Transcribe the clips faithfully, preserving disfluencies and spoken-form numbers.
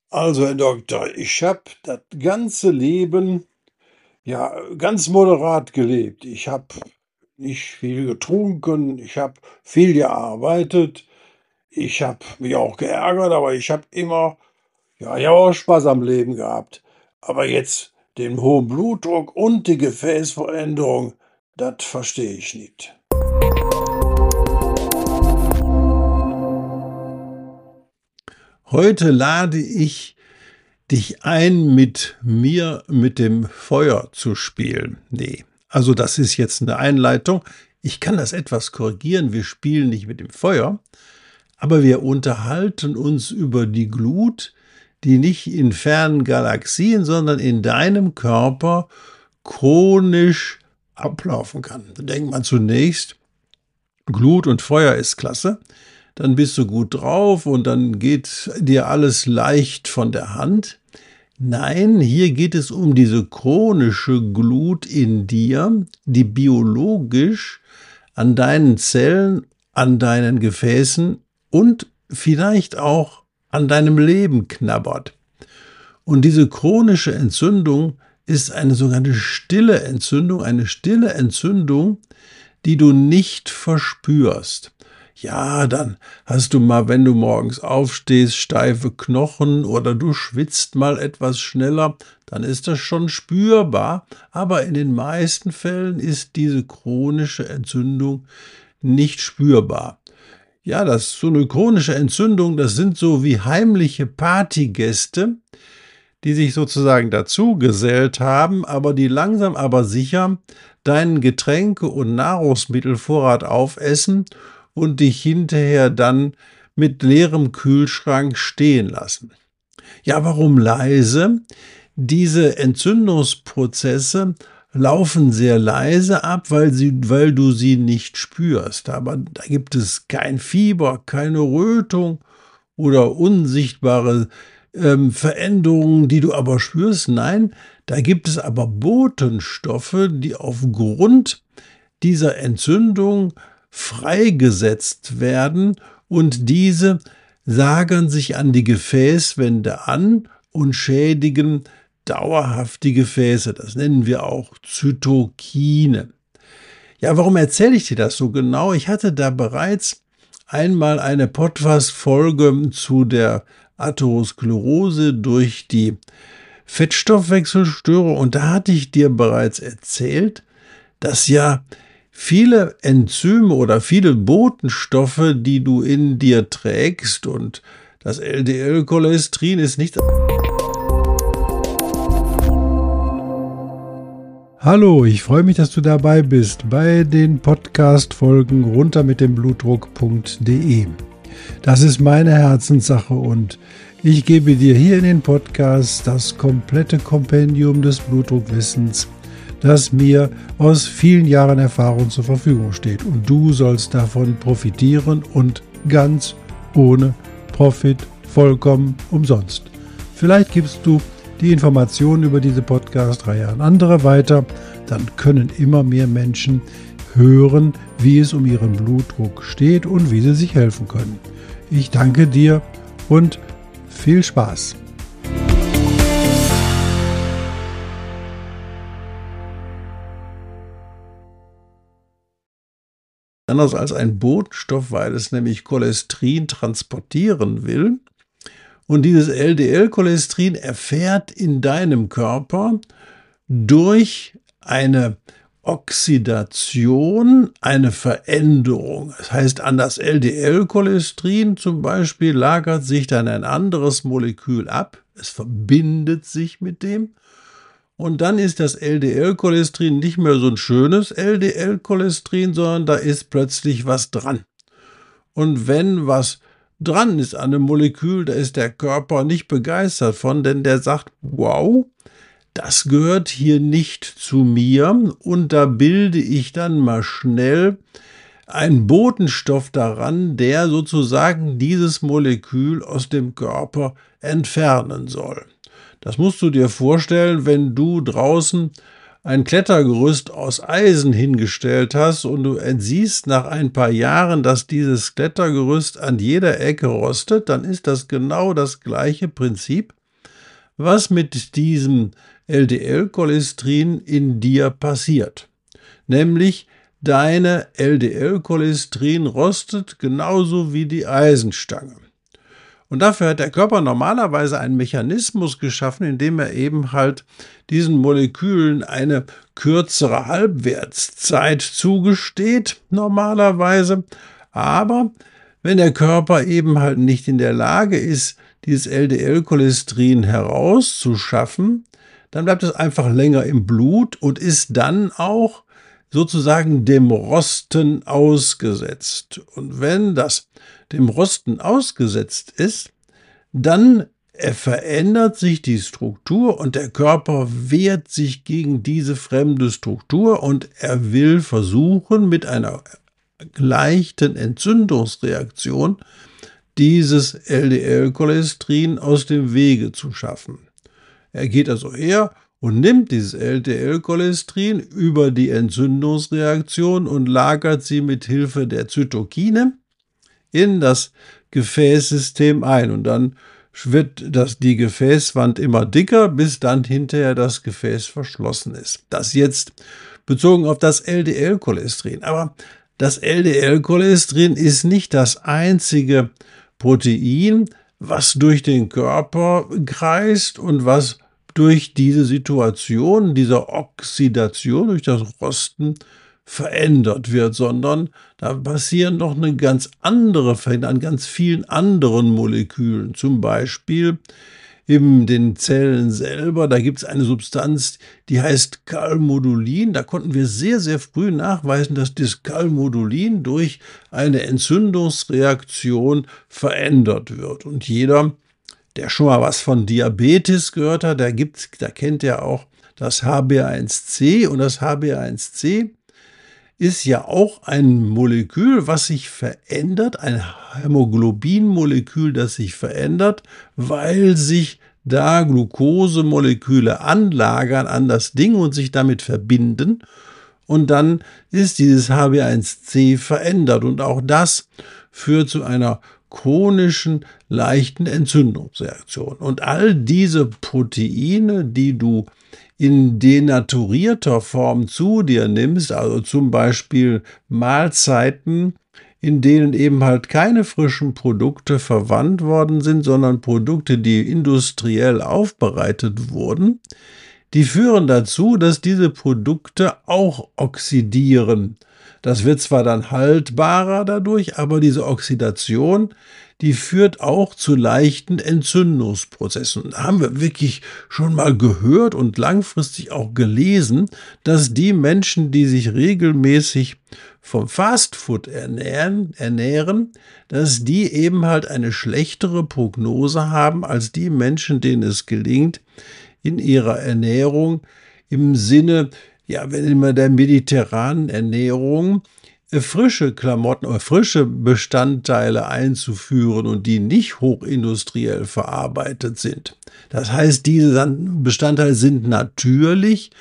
Also, Herr Doktor, ich habe das ganze Leben, ja, ganz moderat gelebt. Ich habe nicht viel getrunken, ich habe viel gearbeitet, ich habe mich auch geärgert, aber ich habe immer, ja, ich habe auch Spaß am Leben gehabt. Aber jetzt den hohen Blutdruck und die Gefäßveränderung, das verstehe ich nicht. Heute lade ich dich ein, mit mir mit dem Feuer zu spielen. Ne, also das ist jetzt eine Einleitung. Ich kann das etwas korrigieren. Wir spielen nicht mit dem Feuer, aber wir unterhalten uns über die Glut, die nicht in fernen Galaxien, sondern in deinem Körper chronisch ablaufen kann. Da denkt man zunächst, Glut und Feuer ist klasse, dann bist du gut drauf und dann geht dir alles leicht von der Hand. Nein, hier geht es um diese chronische Glut in dir, die biologisch an deinen Zellen, an deinen Gefäßen und vielleicht auch an deinem Leben knabbert. Und diese chronische Entzündung ist eine sogenannte stille Entzündung, eine stille Entzündung, die du nicht verspürst. Ja, dann hast du mal, wenn du morgens aufstehst, steife Knochen oder du schwitzt mal etwas schneller, dann ist das schon spürbar, aber in den meisten Fällen ist diese chronische Entzündung nicht spürbar. Ja, das so eine chronische Entzündung, das sind so wie heimliche Partygäste, die sich sozusagen dazu gesellt haben, aber die langsam aber sicher deinen Getränke- und Nahrungsmittelvorrat aufessen und dich hinterher dann mit leerem Kühlschrank stehen lassen. Ja, warum leise? Diese Entzündungsprozesse laufen sehr leise ab, weil, sie, weil du sie nicht spürst. Aber da gibt es kein Fieber, keine Rötung oder unsichtbare ähm, Veränderungen, die du aber spürst. Nein, da gibt es aber Botenstoffe, die aufgrund dieser Entzündung freigesetzt werden und diese lagern sich an die Gefäßwände an und schädigen dauerhaft die Gefäße. Das nennen wir auch Zytokine. Ja, warum erzähle ich dir das so genau? Ich hatte da bereits einmal eine Podcast-Folge zu der Atherosklerose durch die Fettstoffwechselstörung und da hatte ich dir bereits erzählt, dass ja viele Enzyme oder viele Botenstoffe, die du in dir trägst, und das L D L-Cholesterin ist nicht... Hallo, ich freue mich, dass du dabei bist bei den Podcast-Folgen runter mit dem Blutdruck punkt de. Das ist meine Herzenssache und ich gebe dir hier in den Podcast das komplette Kompendium des Blutdruckwissens, das mir aus vielen Jahren Erfahrung zur Verfügung steht. Und du sollst davon profitieren und ganz ohne Profit, vollkommen umsonst. Vielleicht gibst du die Informationen über diese Podcast-Reihe an andere weiter, dann können immer mehr Menschen hören, wie es um ihren Blutdruck steht und wie sie sich helfen können. Ich danke dir und viel Spaß! Anders als ein Botenstoff, weil es nämlich Cholesterin transportieren will. Und dieses L D L-Cholesterin erfährt in deinem Körper durch eine Oxidation eine Veränderung. Das heißt, an das L D L-Cholesterin zum Beispiel lagert sich dann ein anderes Molekül ab. Es verbindet sich mit dem. Und dann ist das L D L-Cholesterin nicht mehr so ein schönes L D L-Cholesterin, sondern da ist plötzlich was dran. Und wenn was dran ist an einem Molekül, da ist der Körper nicht begeistert von, denn der sagt, wow, das gehört hier nicht zu mir und da bilde ich dann mal schnell einen Botenstoff daran, der sozusagen dieses Molekül aus dem Körper entfernen soll. Das musst du dir vorstellen, wenn du draußen ein Klettergerüst aus Eisen hingestellt hast und du siehst nach ein paar Jahren, dass dieses Klettergerüst an jeder Ecke rostet, dann ist das genau das gleiche Prinzip. was mit diesem L D L-Cholesterin in dir passiert. Nämlich deine L D L-Cholesterin rostet genauso wie die Eisenstange. Und dafür hat der Körper normalerweise einen Mechanismus geschaffen, indem er eben halt diesen Molekülen eine kürzere Halbwertszeit zugesteht, normalerweise. Aber wenn der Körper eben halt nicht in der Lage ist, dieses L D L-Cholesterin herauszuschaffen, dann bleibt es einfach länger im Blut und ist dann auch sozusagen dem Rosten ausgesetzt. Und wenn das dem Rosten ausgesetzt ist, dann verändert sich die Struktur und der Körper wehrt sich gegen diese fremde Struktur und er will versuchen, mit einer leichten Entzündungsreaktion dieses L D L-Cholesterin aus dem Wege zu schaffen. Er geht also her und nimmt dieses L D L-Cholesterin über die Entzündungsreaktion und lagert sie mit Hilfe der Zytokine in das Gefäßsystem ein. Und dann wird das, die Gefäßwand immer dicker, bis dann hinterher das Gefäß verschlossen ist. Das jetzt bezogen auf das L D L-Cholesterin. Aber das L D L-Cholesterin ist nicht das einzige Protein, was durch den Körper kreist und was durch diese Situation, dieser Oxidation, durch das Rosten verändert wird, sondern da passieren noch eine ganz andere Veränderung an ganz vielen anderen Molekülen. Zum Beispiel in den Zellen selber, da gibt es eine Substanz, die heißt Calmodulin. Da konnten wir sehr, sehr früh nachweisen, dass das Calmodulin durch eine Entzündungsreaktion verändert wird. Und jeder, der schon mal was von Diabetes gehört hat, der, gibt's, der kennt ja auch das H b A eins C. Und das H b A eins C ist ja auch ein Molekül, was sich verändert, ein Hämoglobinmolekül, das sich verändert, weil sich da Glukosemoleküle anlagern an das Ding und sich damit verbinden. Und dann ist dieses H b A eins C verändert. Und auch das führt zu einer chronischen, leichten Entzündungsreaktion. Und all diese Proteine, die du in denaturierter Form zu dir nimmst, also zum Beispiel Mahlzeiten, in denen eben halt keine frischen Produkte verwandt worden sind, sondern Produkte, die industriell aufbereitet wurden, die führen dazu, dass diese Produkte auch oxidieren. Das wird zwar dann haltbarer dadurch, aber diese Oxidation, die führt auch zu leichten Entzündungsprozessen. Da haben wir wirklich schon mal gehört und langfristig auch gelesen, dass die Menschen, die sich regelmäßig vom Fastfood ernähren, ernähren, dass die eben halt eine schlechtere Prognose haben als die Menschen, denen es gelingt, in ihrer Ernährung im Sinne, ja, wenn immer der mediterranen Ernährung frische Klamotten oder frische Bestandteile einzuführen und die nicht hochindustriell verarbeitet sind. Das heißt, diese Bestandteile sind natürlich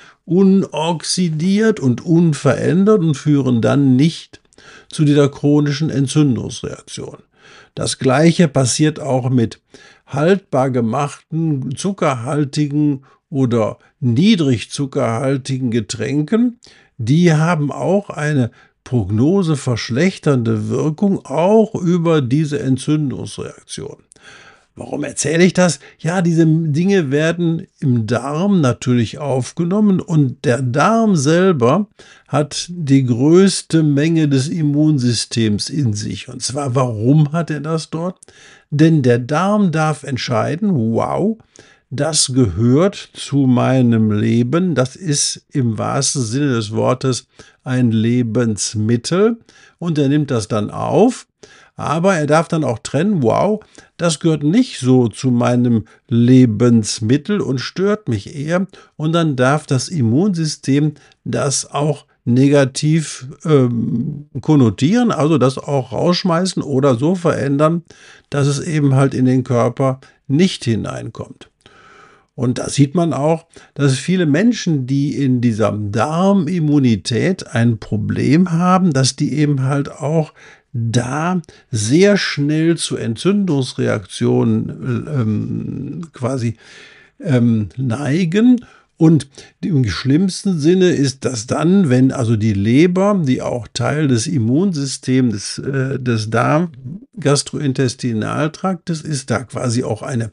unoxidiert und unverändert und führen dann nicht zu dieser chronischen Entzündungsreaktion. Das Gleiche passiert auch mit haltbar gemachten, zuckerhaltigen oder niedrig zuckerhaltigen Getränken. Die haben auch eine Prognose verschlechternde Wirkung, auch über diese Entzündungsreaktion. Warum erzähle ich das? Ja, diese Dinge werden im Darm natürlich aufgenommen und der Darm selber hat die größte Menge des Immunsystems in sich. Und zwar, warum hat er das dort? Denn der Darm darf entscheiden, wow, das gehört zu meinem Leben, das ist im wahrsten Sinne des Wortes ein Lebensmittel und er nimmt das dann auf, aber er darf dann auch trennen, wow, das gehört nicht so zu meinem Lebensmittel und stört mich eher und dann darf das Immunsystem das auch negativ ähm, konnotieren, also das auch rausschmeißen oder so verändern, dass es eben halt in den Körper nicht hineinkommt. Und da sieht man auch, dass viele Menschen, die in dieser Darmimmunität ein Problem haben, dass die eben halt auch da sehr schnell zu Entzündungsreaktionen ähm, quasi ähm, neigen. Und im schlimmsten Sinne ist das dann, wenn also die Leber, die auch Teil des Immunsystems des, äh, des Darm-Gastrointestinaltraktes ist, da quasi auch eine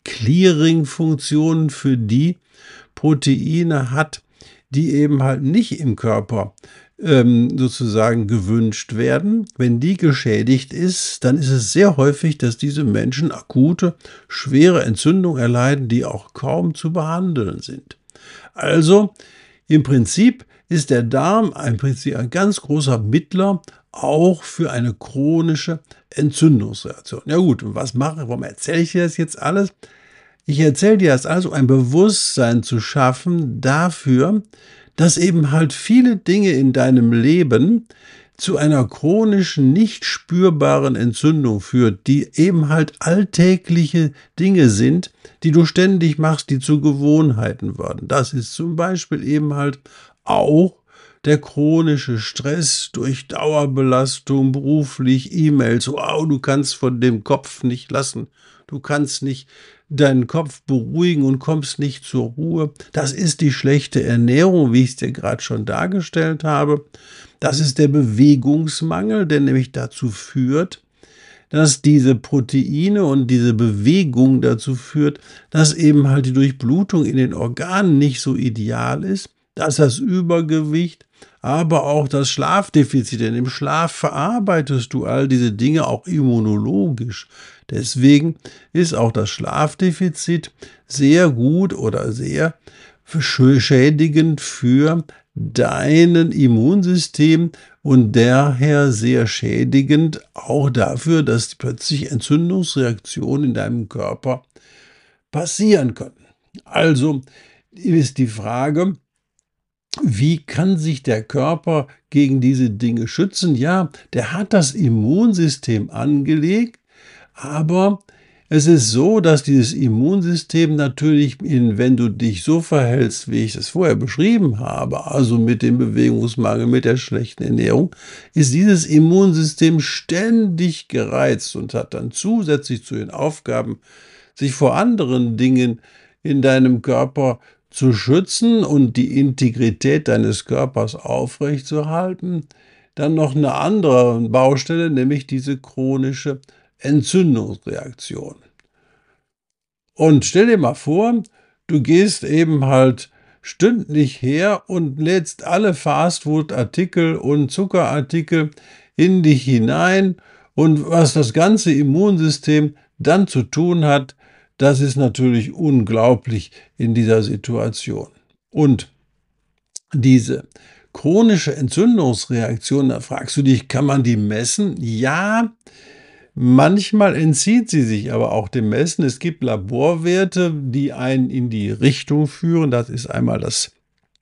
Clearing-Funktion für die Proteine hat, die eben halt nicht im Körper ähm, sozusagen gewünscht werden. Wenn die geschädigt ist, dann ist es sehr häufig, dass diese Menschen akute, schwere Entzündungen erleiden, die auch kaum zu behandeln sind. Also im Prinzip ist der Darm ein, Prinzip, ein ganz großer Mittler auch für eine chronische Entzündungsreaktion. Ja gut, und was mache ich? Warum erzähle ich dir das jetzt alles? Ich erzähle dir das alles, um ein Bewusstsein zu schaffen dafür, dass eben halt viele Dinge in deinem Leben zu einer chronischen, nicht spürbaren Entzündung führt, die eben halt alltägliche Dinge sind, die du ständig machst, die zu Gewohnheiten werden. Das ist zum Beispiel eben halt auch der chronische Stress durch Dauerbelastung, beruflich, E-Mails. Wow, du kannst von dem Kopf nicht lassen. Du kannst nicht deinen Kopf beruhigen und kommst nicht zur Ruhe. Das ist die schlechte Ernährung, wie ich es dir gerade schon dargestellt habe. Das ist der Bewegungsmangel, der nämlich dazu führt, dass diese Proteine und diese Bewegung dazu führt, dass eben halt die Durchblutung in den Organen nicht so ideal ist, dass das Übergewicht, aber auch das Schlafdefizit, denn im Schlaf verarbeitest du all diese Dinge auch immunologisch. Deswegen ist auch das Schlafdefizit sehr gut oder sehr schädigend für dein Immunsystem und daher sehr schädigend auch dafür, dass plötzlich Entzündungsreaktionen in deinem Körper passieren können. Also ist die Frage, wie kann sich der Körper gegen diese Dinge schützen? Ja, der hat das Immunsystem angelegt, aber es ist so, dass dieses Immunsystem natürlich, wenn du dich so verhältst, wie ich es vorher beschrieben habe, also mit dem Bewegungsmangel, mit der schlechten Ernährung, ist dieses Immunsystem ständig gereizt und hat dann zusätzlich zu den Aufgaben, sich vor anderen Dingen in deinem Körper zu schützen und die Integrität deines Körpers aufrechtzuerhalten, dann noch eine andere Baustelle, nämlich diese chronische Entzündungsreaktion. Und stell dir mal vor, du gehst eben halt stündlich her und lädst alle Fastfood-Artikel und Zuckerartikel in dich hinein und was das ganze Immunsystem dann zu tun hat, das ist natürlich unglaublich in dieser Situation. Und diese chronische Entzündungsreaktion, da fragst du dich, kann man die messen? Ja, manchmal entzieht sie sich aber auch dem Messen. Es gibt Laborwerte, die einen in die Richtung führen. Das ist einmal das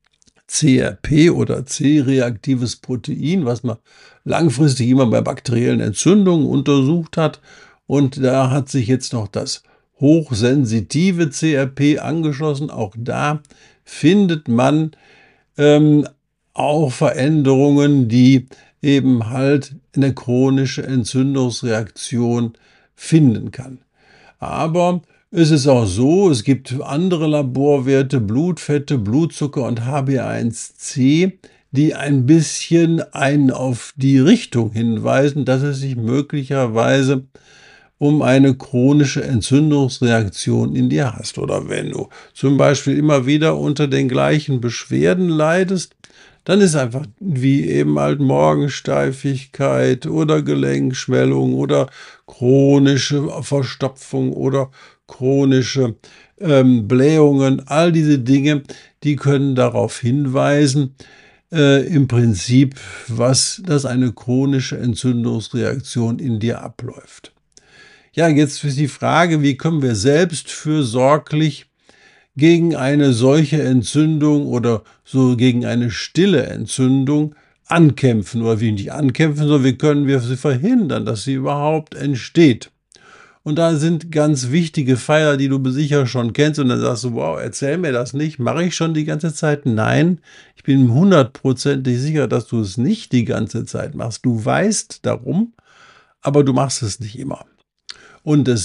C R P oder C-reaktives Protein, was man langfristig immer bei bakteriellen Entzündungen untersucht hat. Und da hat sich jetzt noch das hochsensitive C R P angeschlossen. Auch da findet man ähm, auch Veränderungen, die eben halt eine chronische Entzündungsreaktion finden kann. Aber es ist auch so, es gibt andere Laborwerte, Blutfette, Blutzucker und H b A eins C, die ein bisschen einen auf die Richtung hinweisen, dass es sich möglicherweise um eine chronische Entzündungsreaktion in dir hast. Oder wenn du zum Beispiel immer wieder unter den gleichen Beschwerden leidest, dann ist einfach wie eben halt Morgensteifigkeit oder Gelenkschwellung oder chronische Verstopfung oder chronische ähm, Blähungen, all diese Dinge, die können darauf hinweisen, äh, im Prinzip, was, dass eine chronische Entzündungsreaktion in dir abläuft. Ja, jetzt ist die Frage, wie können wir selbstfürsorglich gegen eine solche Entzündung oder so gegen eine stille Entzündung ankämpfen, oder wie nicht ankämpfen, sondern wie können wir sie verhindern, dass sie überhaupt entsteht. Und da sind ganz wichtige Pfeiler, die du sicher schon kennst, und dann sagst du, wow, erzähl mir das nicht, mache ich schon die ganze Zeit? Nein, ich bin hundertprozentig sicher, dass du es nicht die ganze Zeit machst. Du weißt darum, aber du machst es nicht immer. Und das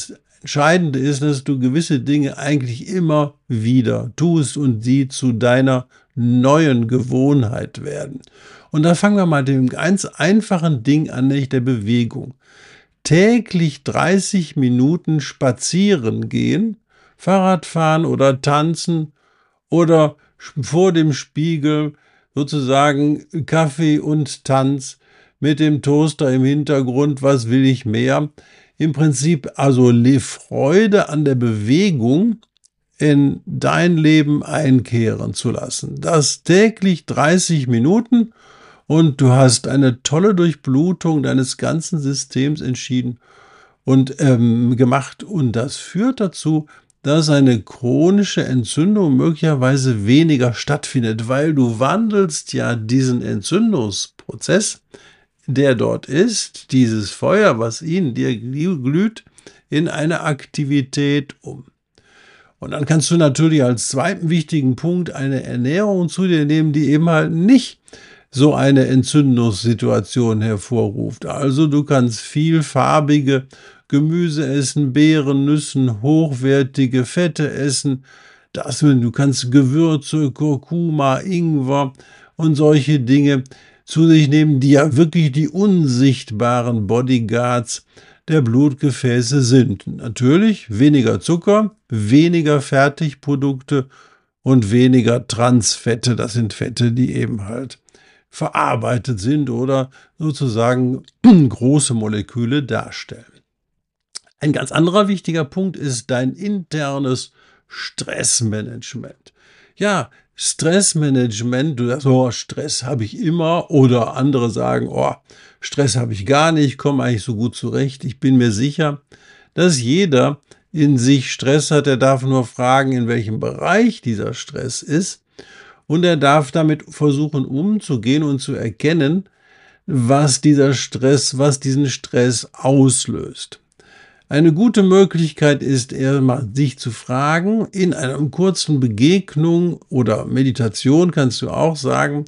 Entscheidende ist, dass du gewisse Dinge eigentlich immer wieder tust und sie zu deiner neuen Gewohnheit werden. Und da fangen wir mal mit dem ganz einfachen Ding an, nämlich der Bewegung. Täglich dreißig Minuten spazieren gehen, Fahrrad fahren oder tanzen oder vor dem Spiegel sozusagen Kaffee und Tanz mit dem Toaster im Hintergrund, was will ich mehr? Im Prinzip also Freude an der Bewegung in dein Leben einkehren zu lassen. Das täglich dreißig Minuten und du hast eine tolle Durchblutung deines ganzen Systems entschieden und ähm, gemacht. Und das führt dazu, dass eine chronische Entzündung möglicherweise weniger stattfindet, weil du wandelst ja diesen Entzündungsprozess, der dort ist, dieses Feuer, was in dir glüht, in eine Aktivität um. Und dann kannst du natürlich als zweiten wichtigen Punkt eine Ernährung zu dir nehmen, die eben halt nicht so eine Entzündungssituation hervorruft. Also du kannst vielfarbige Gemüse essen, Beeren, Nüssen, hochwertige Fette essen. Das, du kannst Gewürze, Kurkuma, Ingwer und solche Dinge zu sich nehmen, die ja wirklich die unsichtbaren Bodyguards der Blutgefäße sind. Natürlich weniger Zucker, weniger Fertigprodukte und weniger Transfette. Das sind Fette, die eben halt verarbeitet sind oder sozusagen große Moleküle darstellen. Ein ganz anderer wichtiger Punkt ist dein internes Stressmanagement. Ja, Stressmanagement, du sagst, oh, Stress habe ich immer, oder andere sagen, oh, Stress habe ich gar nicht, ich komme eigentlich so gut zurecht. Ich bin mir sicher, dass jeder in sich Stress hat. Er darf nur fragen, in welchem Bereich dieser Stress ist. Und er darf damit versuchen umzugehen und zu erkennen, was dieser Stress, was diesen Stress auslöst. Eine gute Möglichkeit ist, erstmal sich zu fragen, in einer kurzen Begegnung oder Meditation kannst du auch sagen,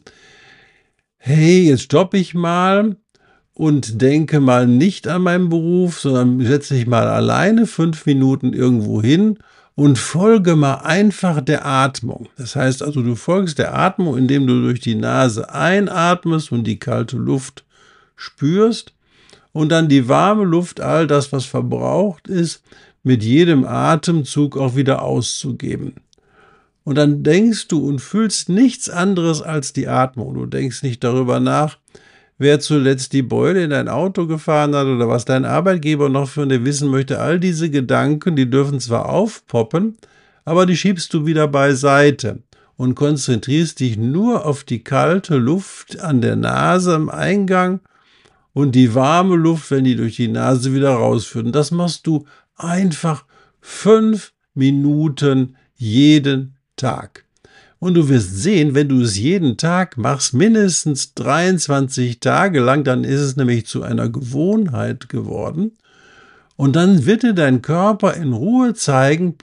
hey, jetzt stoppe ich mal und denke mal nicht an meinen Beruf, sondern setze dich mal alleine fünf Minuten irgendwo hin und folge mal einfach der Atmung. Das heißt also, du folgst der Atmung, indem du durch die Nase einatmest und die kalte Luft spürst und dann die warme Luft, all das, was verbraucht ist, mit jedem Atemzug auch wieder auszugeben. Und dann denkst du und fühlst nichts anderes als die Atmung. Du denkst nicht darüber nach, wer zuletzt die Beule in dein Auto gefahren hat oder was dein Arbeitgeber noch von dir wissen möchte. All diese Gedanken, die dürfen zwar aufpoppen, aber die schiebst du wieder beiseite und konzentrierst dich nur auf die kalte Luft an der Nase am Eingang und die warme Luft, wenn die durch die Nase wieder rausführt. Und das machst du einfach fünf Minuten jeden Tag. Und du wirst sehen, wenn du es jeden Tag machst, mindestens dreiundzwanzig Tage lang, dann ist es nämlich zu einer Gewohnheit geworden. Und dann wird dir dein Körper in Ruhe zeigen,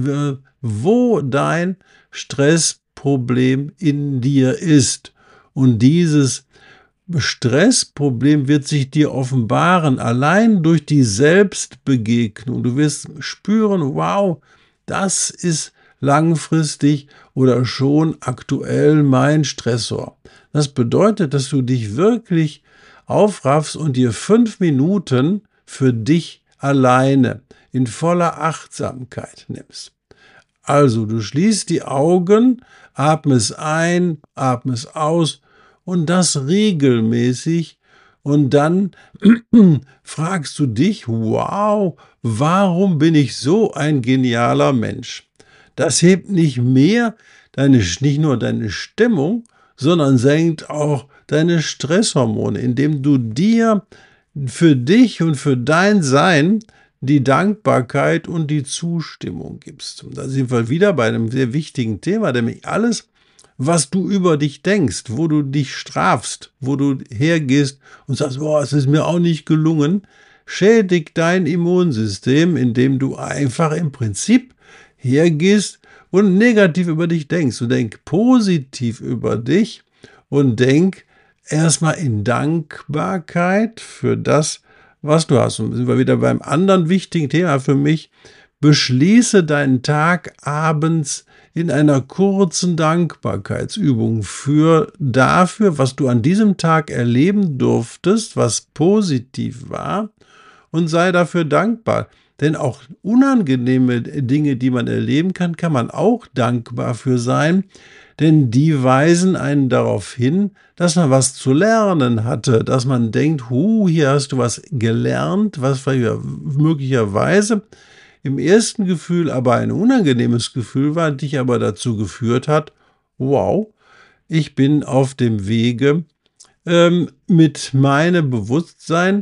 wo dein Stressproblem in dir ist. Und dieses Stressproblem wird sich dir offenbaren, allein durch die Selbstbegegnung. Du wirst spüren, wow, das ist langfristig oder schon aktuell mein Stressor. Das bedeutet, dass du dich wirklich aufraffst und dir fünf Minuten für dich alleine in voller Achtsamkeit nimmst. Also, du schließt die Augen, atmest ein, atmest aus und das regelmäßig und dann fragst du dich, wow, warum bin ich so ein genialer Mensch? Das hebt nicht mehr deine, nicht nur deine Stimmung, sondern senkt auch deine Stresshormone, indem du dir für dich und für dein Sein die Dankbarkeit und die Zustimmung gibst. Und da sind wir wieder bei einem sehr wichtigen Thema, nämlich alles, was du über dich denkst, wo du dich strafst, wo du hergehst und sagst, boah, es ist mir auch nicht gelungen, schädigt dein Immunsystem, indem du einfach im Prinzip hergehst und negativ über dich denkst. Und denk positiv über dich und denk erstmal in Dankbarkeit für das, was du hast. Und sind wir wieder beim anderen wichtigen Thema für mich. Beschließe deinen Tag abends in einer kurzen Dankbarkeitsübung für dafür, was du an diesem Tag erleben durftest, was positiv war, und sei dafür dankbar. Denn auch unangenehme Dinge, die man erleben kann, kann man auch dankbar für sein, denn die weisen einen darauf hin, dass man was zu lernen hatte, dass man denkt, hu, hier hast du was gelernt, was möglicherweise im ersten Gefühl aber ein unangenehmes Gefühl war, dich aber dazu geführt hat, wow, ich bin auf dem Wege, ähm, mit meinem Bewusstsein,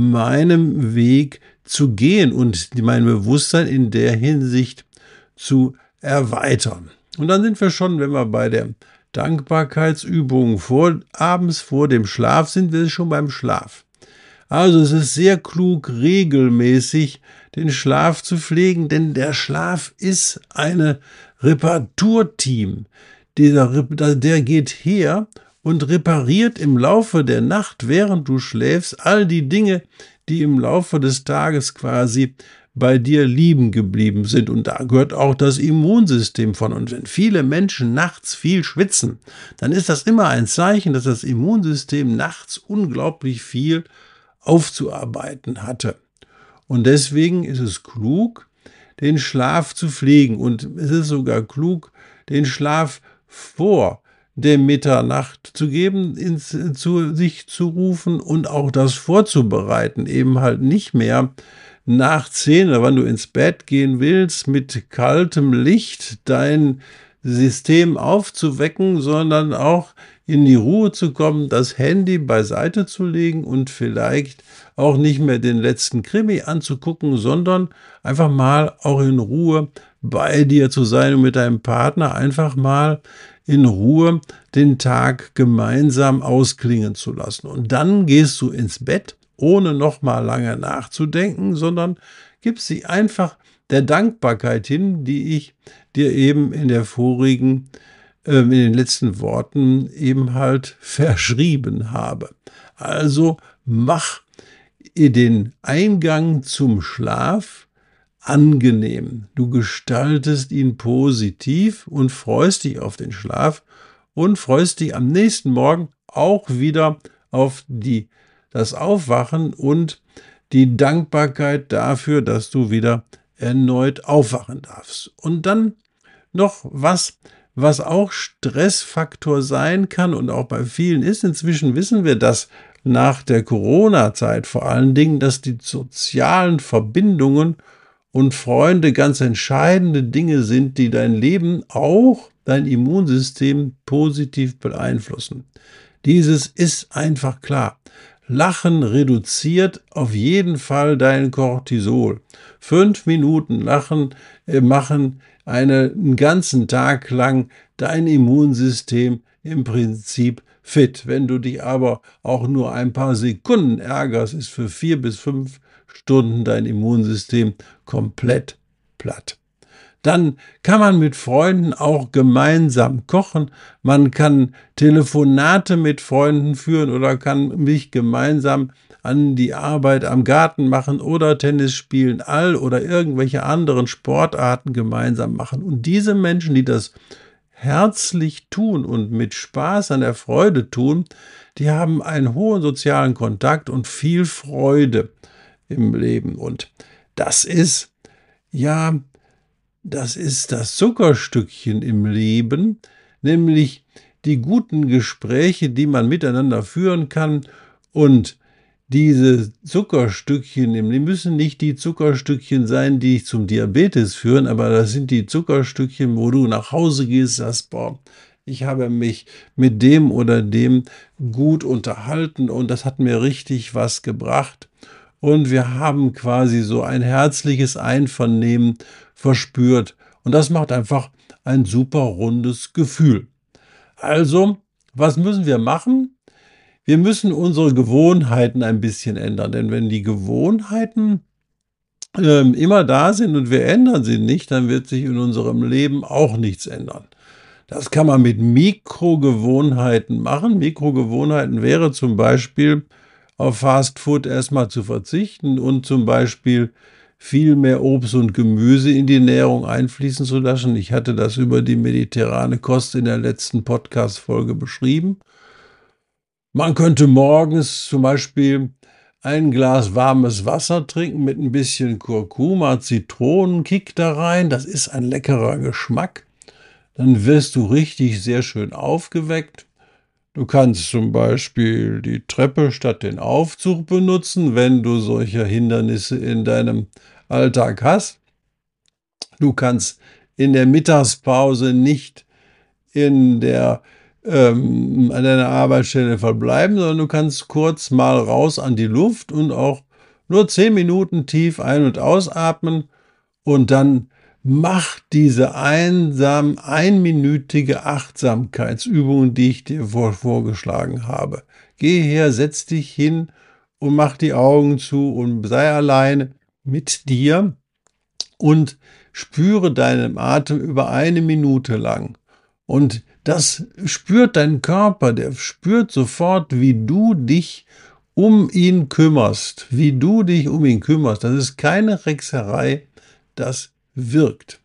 meinem Weg zu gehen und mein Bewusstsein in der Hinsicht zu erweitern. Und dann sind wir schon, wenn wir bei der Dankbarkeitsübung vor, abends vor dem Schlaf sind, wir schon beim Schlaf. Also es ist sehr klug, regelmäßig den Schlaf zu pflegen, denn der Schlaf ist eine Reparaturteam. Dieser, der geht her und repariert im Laufe der Nacht, während du schläfst, all die Dinge, die im Laufe des Tages quasi bei dir liegen geblieben sind. Und da gehört auch das Immunsystem von. Und wenn viele Menschen nachts viel schwitzen, dann ist das immer ein Zeichen, dass das Immunsystem nachts unglaublich viel aufzuarbeiten hatte. Und deswegen ist es klug, den Schlaf zu pflegen. Und es ist sogar klug, den Schlaf vor der Mitternacht zu geben, ins, zu sich zu rufen und auch das vorzubereiten. Eben halt nicht mehr nach zehn, oder wann du ins Bett gehen willst, mit kaltem Licht dein System aufzuwecken, sondern auch in die Ruhe zu kommen, das Handy beiseite zu legen und vielleicht auch nicht mehr den letzten Krimi anzugucken, sondern einfach mal auch in Ruhe bei dir zu sein und mit deinem Partner einfach mal in Ruhe den Tag gemeinsam ausklingen zu lassen. Und dann gehst du ins Bett, ohne noch mal lange nachzudenken, sondern gibst sie einfach der Dankbarkeit hin, die ich dir eben in der vorigen, äh, in den letzten Worten eben halt verschrieben habe. Also mach den Eingang zum Schlaf angenehm. Du gestaltest ihn positiv und freust dich auf den Schlaf und freust dich am nächsten Morgen auch wieder auf die, das Aufwachen und die Dankbarkeit dafür, dass du wieder erneut aufwachen darfst. Und dann noch was, was auch Stressfaktor sein kann und auch bei vielen ist. Inzwischen wissen wir das nach der Corona-Zeit vor allen Dingen, dass die sozialen Verbindungen und Freunde ganz entscheidende Dinge sind, die dein Leben, auch dein Immunsystem positiv beeinflussen. Dieses ist einfach klar. Lachen reduziert auf jeden Fall dein Cortisol. Fünf Minuten Lachen äh, machen eine, einen ganzen Tag lang dein Immunsystem im Prinzip fit. Wenn du dich aber auch nur ein paar Sekunden ärgerst, ist für vier bis fünf Stunden dein Immunsystem komplett platt. Dann kann man mit Freunden auch gemeinsam kochen. Man kann Telefonate mit Freunden führen oder kann mich gemeinsam an die Arbeit am Garten machen oder Tennis spielen, all oder irgendwelche anderen Sportarten gemeinsam machen. Und diese Menschen, die das herzlich tun und mit Spaß an der Freude tun, die haben einen hohen sozialen Kontakt und viel Freude im Leben. Und das ist, ja, das ist das Zuckerstückchen im Leben, nämlich die guten Gespräche, die man miteinander führen kann. Und diese Zuckerstückchen im Leben müssen nicht die Zuckerstückchen sein, die dich zum Diabetes führen, aber das sind die Zuckerstückchen, wo du nach Hause gehst, sagst, boah, ich habe mich mit dem oder dem gut unterhalten und das hat mir richtig was gebracht. Und wir haben quasi so ein herzliches Einvernehmen verspürt. Und das macht einfach ein super rundes Gefühl. Also, was müssen wir machen? Wir müssen unsere Gewohnheiten ein bisschen ändern. Denn wenn die Gewohnheiten äh, immer da sind und wir ändern sie nicht, dann wird sich in unserem Leben auch nichts ändern. Das kann man mit Mikrogewohnheiten machen. Mikrogewohnheiten wäre zum Beispiel auf Fast Food erstmal zu verzichten und zum Beispiel viel mehr Obst und Gemüse in die Ernährung einfließen zu lassen. Ich hatte das über die mediterrane Kost in der letzten Podcast-Folge beschrieben. Man könnte morgens zum Beispiel ein Glas warmes Wasser trinken mit ein bisschen Kurkuma, Zitronenkick da rein. Das ist ein leckerer Geschmack. Dann wirst du richtig sehr schön aufgeweckt. Du kannst zum Beispiel die Treppe statt den Aufzug benutzen, wenn du solche Hindernisse in deinem Alltag hast. Du kannst in der Mittagspause nicht in der ähm, an deiner Arbeitsstelle verbleiben, sondern du kannst kurz mal raus an die Luft und auch nur zehn Minuten tief ein- und ausatmen und dann mach diese einsam einminütige Achtsamkeitsübung, die ich dir vor, vorgeschlagen habe. Geh her, setz dich hin und mach die Augen zu und sei alleine mit dir und spüre deinen Atem über eine Minute lang. Und das spürt dein Körper, der spürt sofort, wie du dich um ihn kümmerst, wie du dich um ihn kümmerst. Das ist keine Rexerei, das wirkt.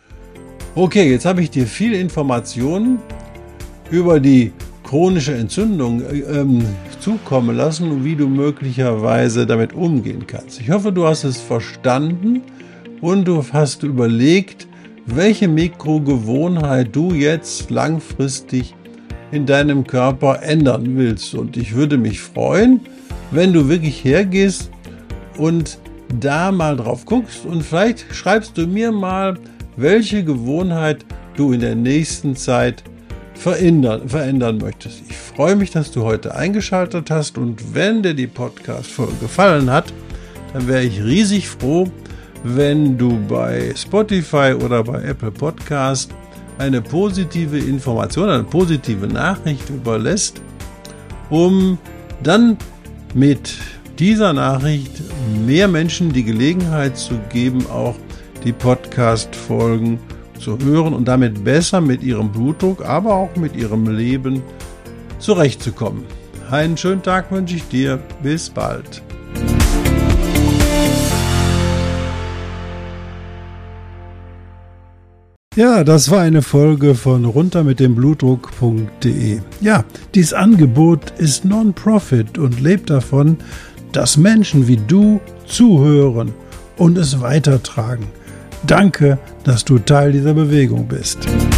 Okay, jetzt habe ich dir viele Informationen über die chronische Entzündung ähm, zukommen lassen und wie du möglicherweise damit umgehen kannst. Ich hoffe, du hast es verstanden und du hast überlegt, welche Mikrogewohnheit du jetzt langfristig in deinem Körper ändern willst. Und ich würde mich freuen, wenn du wirklich hergehst und da mal drauf guckst und vielleicht schreibst du mir mal, welche Gewohnheit du in der nächsten Zeit verändern, verändern möchtest. Ich freue mich, dass du heute eingeschaltet hast und wenn dir die Podcast-Folge gefallen hat, dann wäre ich riesig froh, wenn du bei Spotify oder bei Apple Podcast eine positive Information, eine positive Nachricht überlässt, um dann mit dieser Nachricht mehr Menschen die Gelegenheit zu geben, auch die Podcast-Folgen zu hören und damit besser mit ihrem Blutdruck, aber auch mit ihrem Leben zurechtzukommen. Einen schönen Tag wünsche ich dir. Bis bald. Ja, das war eine Folge von runter mit dem Blutdruck punkt de. Ja, dieses Angebot ist Non-Profit und lebt davon, dass Menschen wie du zuhören und es weitertragen. Danke, dass du Teil dieser Bewegung bist.